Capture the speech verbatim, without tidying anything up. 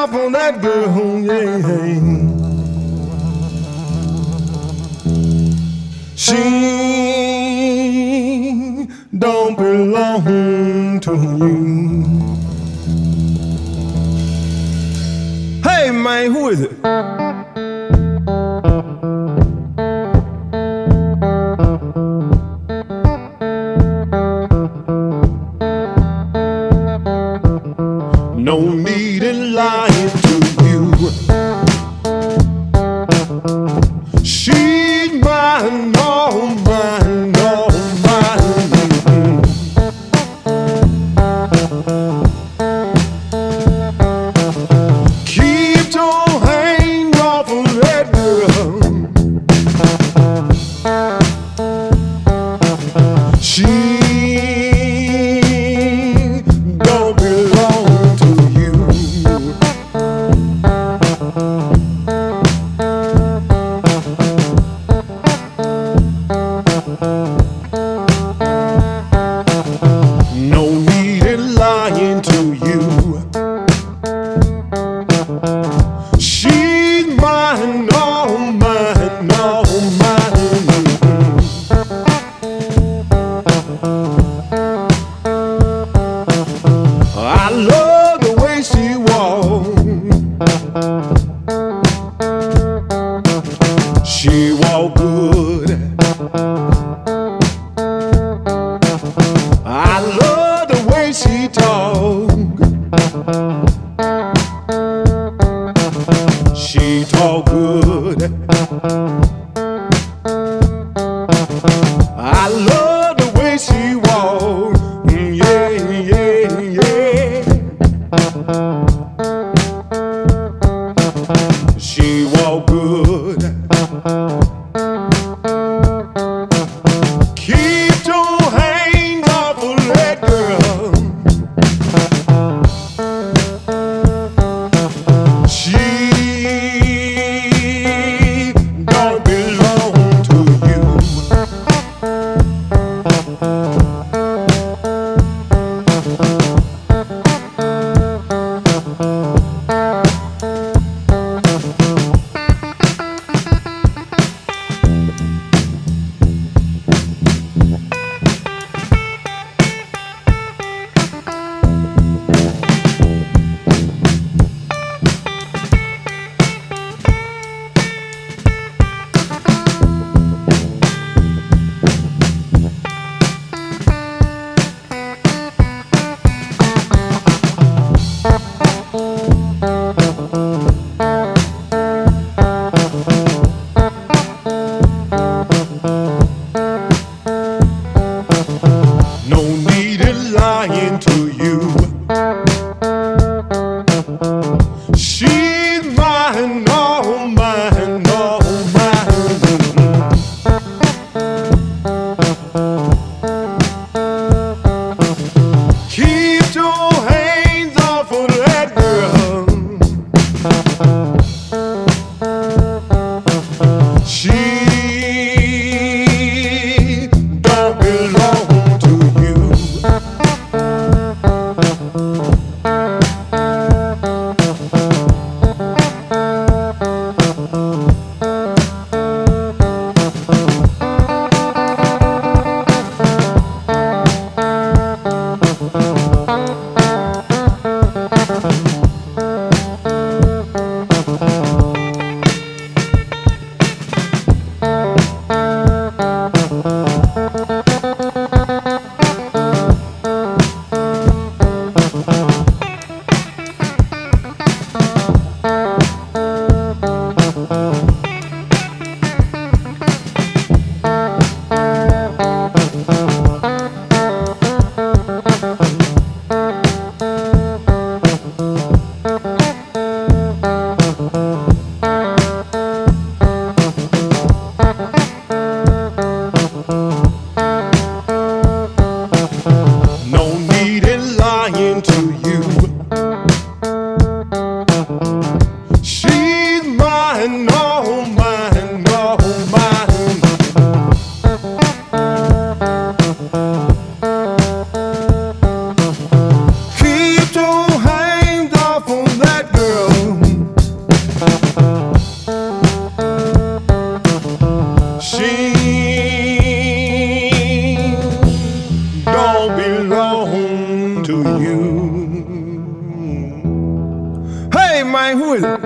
off on that girl, yeah. She don't belong to you. Hey man, who is it? No need in lying to you. She's mine, all mine, all mine. Keep your hand off of that girl. She don't belong to you. No need in lying to you. She's mine, all mine, all mine. I love the way she walks. She walk good. I love the way she talk. She talk good. I love the way she walk. Mm, yeah, yeah, yeah. She walk good. Keep your hands off of that girl. She don't belong to you. No need in lying to you. She's mine, all mine, all mine. Keep your hands off of that girl. She don't belong to you. with it.